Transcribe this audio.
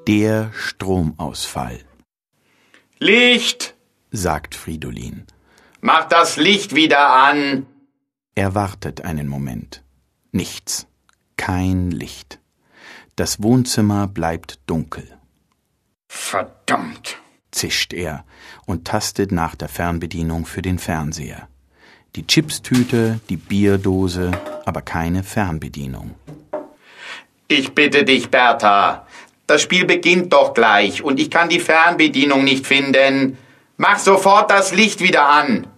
Der Stromausfall. Licht! Sagt Fridolin. Mach das Licht wieder an! Er wartet einen Moment. Nichts. Kein Licht. Das Wohnzimmer bleibt dunkel. Verdammt! Zischt er und tastet nach der Fernbedienung für den Fernseher. Die Chipstüte, die Bierdose, aber keine Fernbedienung. Ich bitte dich, Bertha. Das Spiel beginnt doch gleich und ich kann die Fernbedienung nicht finden. Mach sofort das Licht wieder an.